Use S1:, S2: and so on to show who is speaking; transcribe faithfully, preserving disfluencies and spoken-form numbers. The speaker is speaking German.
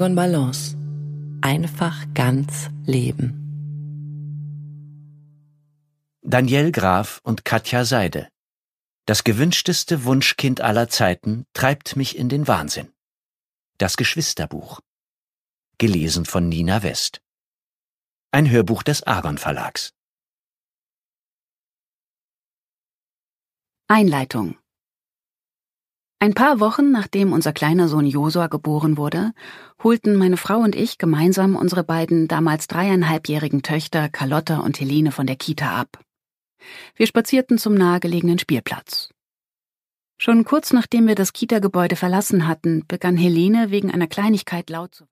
S1: Aragon Balance. Einfach ganz leben.
S2: Danielle Graf und Katja Seide. Das gewünschteste Wunschkind aller Zeiten treibt mich in den Wahnsinn. Das Geschwisterbuch. Gelesen von Nina West. Ein Hörbuch des Argon Verlags.
S3: Einleitung. Ein paar Wochen nachdem unser kleiner Sohn Josua geboren wurde, holten meine Frau und ich gemeinsam unsere beiden damals dreieinhalbjährigen Töchter Carlotta und Helene von der Kita ab. Wir spazierten zum nahegelegenen Spielplatz. Schon kurz nachdem wir das Kita-Gebäude verlassen hatten, begann Helene wegen einer Kleinigkeit laut zu